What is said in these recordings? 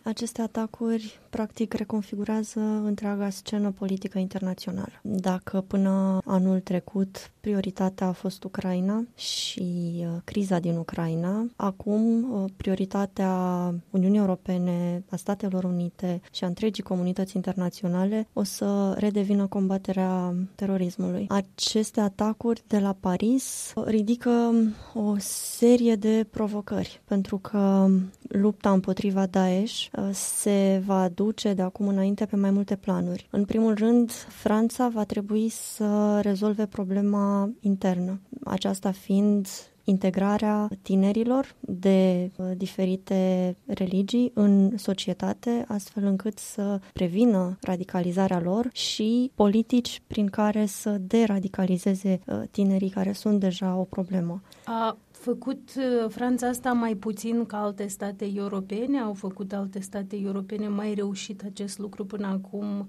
Aceste atacuri practic reconfigurează întreaga scenă politică internațională. Dacă până anul trecut prioritatea a fost Ucraina și criza din Ucraina, acum prioritatea Uniunii Europene, a Statelor Unite și a întregii comunități internaționale o să redevină combaterea terorismului. Aceste atacuri de la Paris ridică o serie de provocări, pentru că lupta împotriva Daesh se va duce de acum înainte pe mai multe planuri. În primul rând, Franța va trebui să rezolve problema internă, aceasta fiind integrarea tinerilor de diferite religii în societate, astfel încât să prevină radicalizarea lor și politici prin care să deradicalizeze tinerii care sunt deja o problemă. A făcut Franța asta mai puțin ca alte state europene? Au făcut alte state europene mai reușit acest lucru până acum?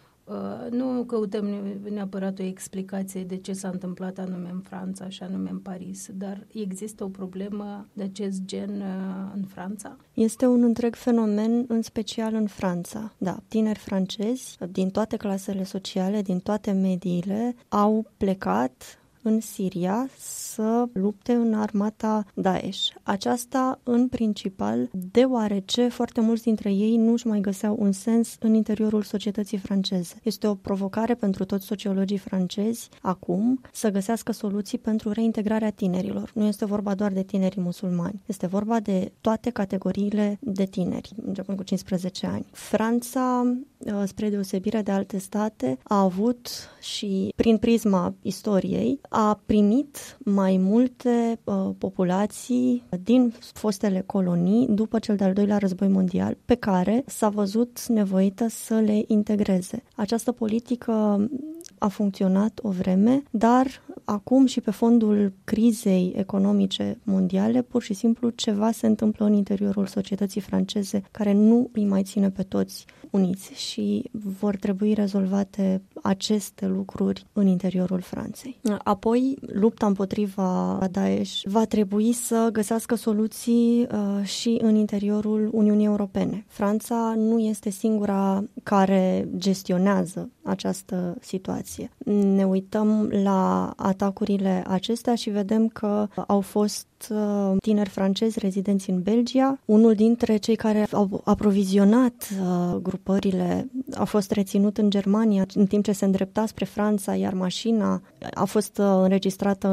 Nu căutăm neapărat o explicație de ce s-a întâmplat anume în Franța și anume în Paris, dar există o problemă de acest gen în Franța? Este un întreg fenomen, în special în Franța. Da, tineri francezi din toate clasele sociale, din toate mediile, au plecat în Siria să lupte în armata Daesh. Aceasta în principal deoarece foarte mulți dintre ei nu își mai găseau un sens în interiorul societății franceze. Este o provocare pentru toți sociologii francezi acum să găsească soluții pentru reintegrarea tinerilor. Nu este vorba doar de tinerii musulmani. Este vorba de toate categoriile de tineri, începând cu 15 ani. Franța, spre deosebire de alte state, a avut și prin prisma istoriei a primit mai multe populații din fostele colonii după cel de-al doilea război mondial, pe care s-a văzut nevoită să le integreze. Această politică a funcționat o vreme, dar acum și pe fondul crizei economice mondiale, pur și simplu ceva se întâmplă în interiorul societății franceze care nu îi mai ține pe toți uniți și vor trebui rezolvate aceste lucruri în interiorul Franței. Apoi, lupta împotriva Daesh va trebui să găsească soluții și în interiorul Uniunii Europene. Franța nu este singura care gestionează această situație. Ne uităm la atacurile acestea și vedem că au fost tineri francezi rezidenți în Belgia. Unul dintre cei care au aprovizionat grupările a fost reținut în Germania în timp ce se îndrepta spre Franța, iar mașina a fost înregistrată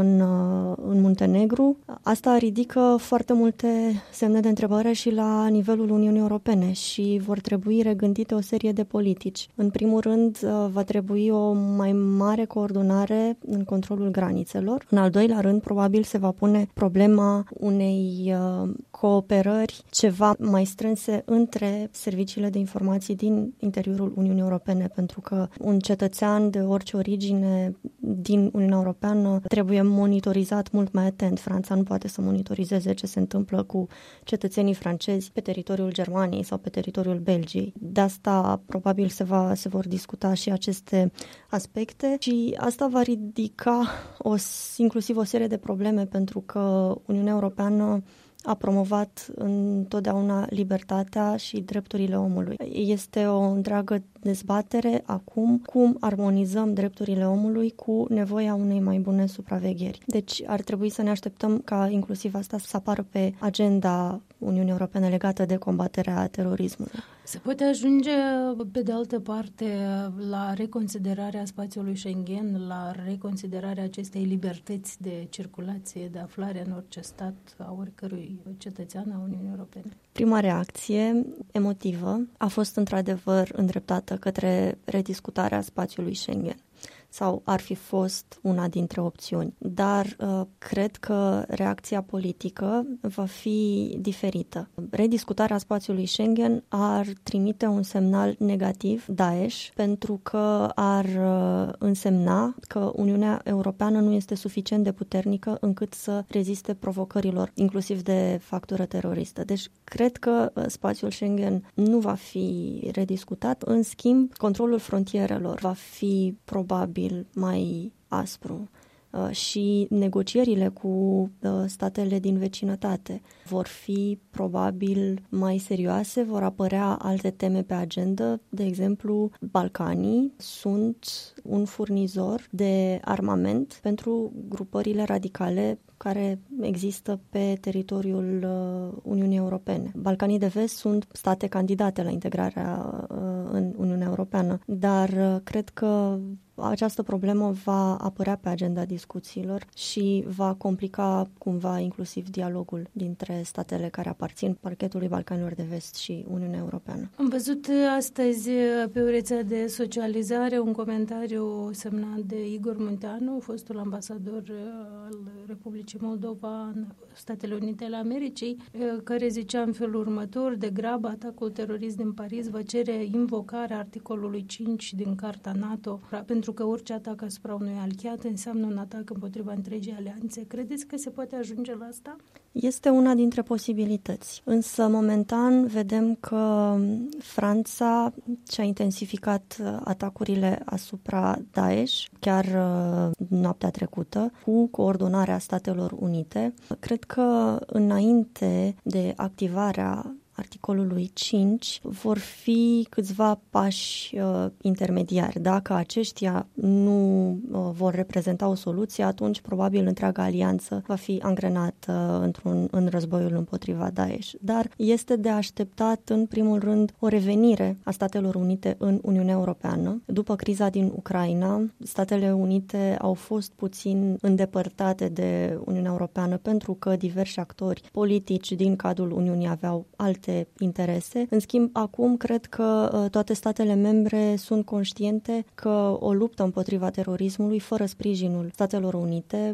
în Muntenegru. Asta ridică foarte multe semne de întrebare și la nivelul Uniunii Europene și vor trebui regândite o serie de politici. În primul rând, va trebui o mai mare coordonare în controlul granițelor. În al doilea rând, probabil se va pune problema unei cooperări ceva mai strânse între serviciile de informații din interiorul Uniunii Europene, pentru că un cetățean de orice origine din Uniunea Europeană trebuie monitorizat mult mai atent. Franța nu poate să monitorizeze ce se întâmplă cu cetățenii francezi pe teritoriul Germaniei sau pe teritoriul Belgiei. De asta probabil se vor discuta și aceste aspecte și asta va ridica inclusiv o serie de probleme, pentru că Uniunea Europeană a promovat întotdeauna libertatea și drepturile omului. Este o întreagă dezbatere acum cum armonizăm drepturile omului cu nevoia unei mai bune supravegheri. Deci ar trebui să ne așteptăm ca inclusiv asta să apară pe agenda Uniunii Europene legată de combaterea terorismului. Se poate ajunge, pe de altă parte, la reconsiderarea spațiului Schengen, la reconsiderarea acestei libertăți de circulație, de aflare în orice stat a oricărui cetățean a Uniunii Europene? Prima reacție emotivă a fost într-adevăr îndreptată către rediscutarea spațiului Schengen, sau ar fi fost una dintre opțiuni. Dar cred că reacția politică va fi diferită. Rediscutarea spațiului Schengen ar trimite un semnal negativ Daesh, pentru că ar însemna că Uniunea Europeană nu este suficient de puternică încât să reziste provocărilor, inclusiv de factură teroristă. Deci cred că spațiul Schengen nu va fi rediscutat. În schimb, controlul frontierelor va fi probabil mai aspru și negocierile cu statele din vecinătate vor fi probabil mai serioase, vor apărea alte teme pe agenda. De exemplu, Balcanii sunt un furnizor de armament pentru grupările radicale care există pe teritoriul Uniunii Europene. Balcanii de Vest sunt state candidate la integrarea în Uniunea Europeană, dar cred că această problemă va apărea pe agenda discuțiilor și va complica cumva inclusiv dialogul dintre statele care aparțin parchetului Balcanilor de Vest și Uniunea Europeană. Am văzut astăzi pe o rețea de socializare un comentariu semnat de Igor Munteanu, fostul ambasador al Republicii Moldova în Statele Unite ale Americii, care zicea în felul următor: de grabă, atacul terorist din Paris va cere invocarea articolului 5 din Carta NATO, pentru că orice atac asupra unui aliat înseamnă un atac împotriva întregii alianțe. Credeți că se poate ajunge la asta? Este una dintre posibilități, însă momentan vedem că Franța și-a intensificat atacurile asupra Daesh chiar noaptea trecută cu coordonarea Statelor Unite. Cred că înainte de activarea articolului 5 vor fi câțiva pași intermediari. Dacă aceștia nu vor reprezenta o soluție, atunci probabil întreaga alianță va fi angrenată în războiul împotriva Daesh. Dar este de așteptat în primul rând o revenire a Statelor Unite în Uniunea Europeană. După criza din Ucraina, Statele Unite au fost puțin îndepărtate de Uniunea Europeană pentru că diversi actori politici din cadrul Uniunii aveau alte interese. În schimb, acum cred că toate statele membre sunt conștiente că o luptă împotriva terorismului fără sprijinul Statelor Unite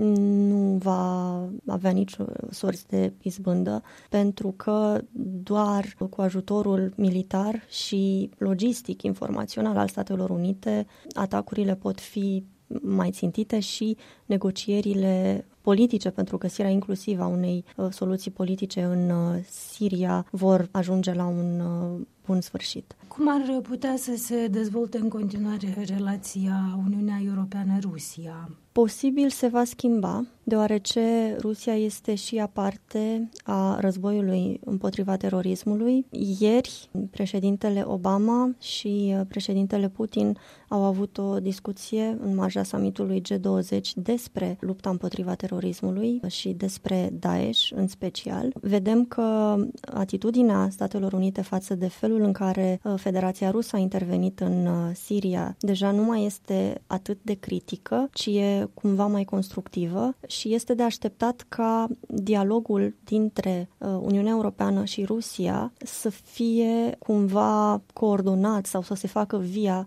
nu va avea nici sorți de izbândă, pentru că doar cu ajutorul militar și logistic informațional al Statelor Unite atacurile pot fi mai țintite și negocierile politice pentru găsirea inclusiv a unei soluții politice în Siria vor ajunge la un bun sfârșit. Cum ar putea să se dezvolte în continuare relația Uniunea Europeană-Rusia? Posibil se va schimba, deoarece Rusia este și ea parte a războiului împotriva terorismului. Ieri, președintele Obama și președintele Putin au avut o discuție în marja summitului G20 despre lupta împotriva terorismului și despre Daesh în special. Vedem că atitudinea Statelor Unite față de felul în care Federația Rusă a intervenit în Siria deja nu mai este atât de critică, ci e cumva mai constructivă și este de așteptat ca dialogul dintre Uniunea Europeană și Rusia să fie cumva coordonat sau să se facă via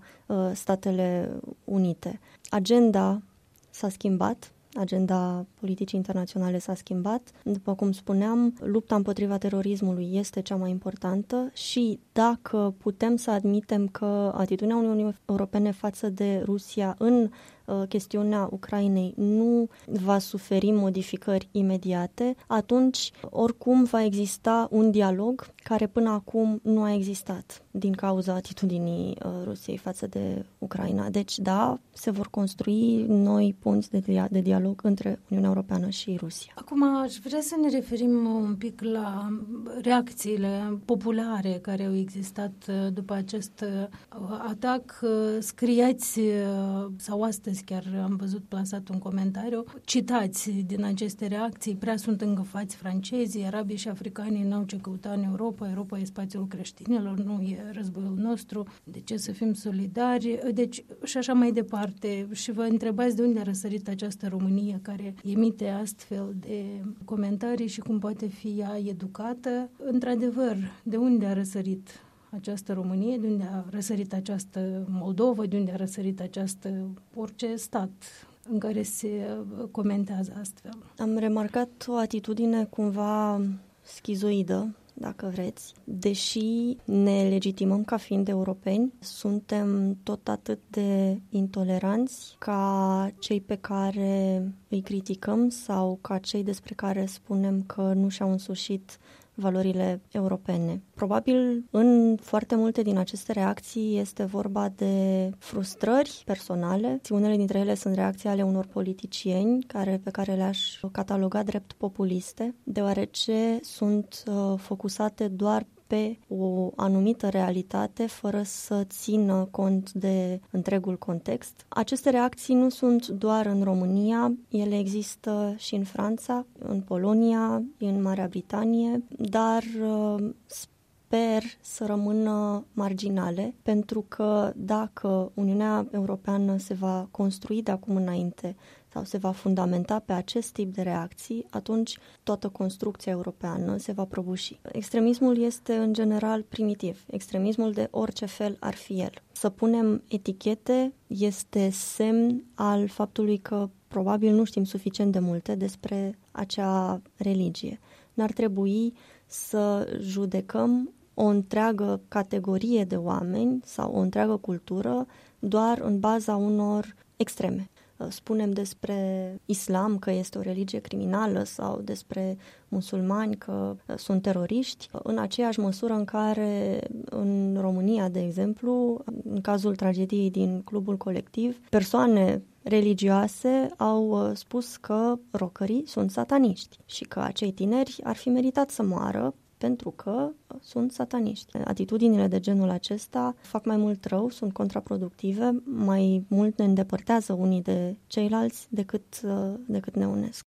Statele Unite. Agenda s-a schimbat. Agenda politicii internaționale s-a schimbat. După cum spuneam, lupta împotriva terorismului este cea mai importantă și dacă putem să admitem că atitudinea Uniunii Europene față de Rusia în chestiunea Ucrainei nu va suferi modificări imediate, atunci oricum va exista un dialog care până acum nu a existat din cauza atitudinii Rusiei față de Ucraina. Deci da, se vor construi noi punți de dialog între Uniunea Europeană și Rusia. Acum aș vrea să ne referim un pic la reacțiile populare care au existat după acest atac. Scriați sau astăzi chiar am văzut plasat un comentariu, citați din aceste reacții: prea sunt îngăfați francezii, arabii și africanii n-au ce căuta în Europa, Europa e spațiul creștinilor, nu e războiul nostru, de ce să fim solidari? Deci și așa mai departe. Și vă întrebați de unde a răsărit această Românie care emite astfel de comentarii și cum poate fi ea educată. Într-adevăr, de unde a răsărit această Românie, de unde a răsărit această Moldova, de unde a răsărit această orice stat în care se comentează astfel? Am remarcat o atitudine cumva schizoidă, dacă vreți. Deși ne legitimăm ca fiind europeni, suntem tot atât de intoleranți ca cei pe care îi criticăm sau ca cei despre care spunem că nu și-au însușit valorile europene. Probabil în foarte multe din aceste reacții este vorba de frustrări personale. Unele dintre ele sunt reacții ale unor politicieni pe care le-aș cataloga drept populiste, deoarece sunt focusate doar pe o anumită realitate, fără să țină cont de întregul context. Aceste reacții nu sunt doar în România, ele există și în Franța, în Polonia, în Marea Britanie, dar sper să rămână marginale, pentru că dacă Uniunea Europeană se va construi de acum înainte sau se va fundamenta pe acest tip de reacții, atunci toată construcția europeană se va prăbuși. Extremismul este în general primitiv. Extremismul de orice fel ar fi el. Să punem etichete este semn al faptului că probabil nu știm suficient de multe despre acea religie. N-ar trebui să judecăm o întreagă categorie de oameni sau o întreagă cultură doar în baza unor extreme. Spunem despre islam că este o religie criminală sau despre musulmani că sunt teroriști, în aceeași măsură în care în România, de exemplu, în cazul tragediei din Clubul Colectiv, persoane religioase au spus că rockerii sunt sataniști și că acei tineri ar fi meritat să moară pentru că sunt sataniști. Atitudinile de genul acesta fac mai mult rău, sunt contraproductive, mai mult ne îndepărtează unii de ceilalți decât ne unesc.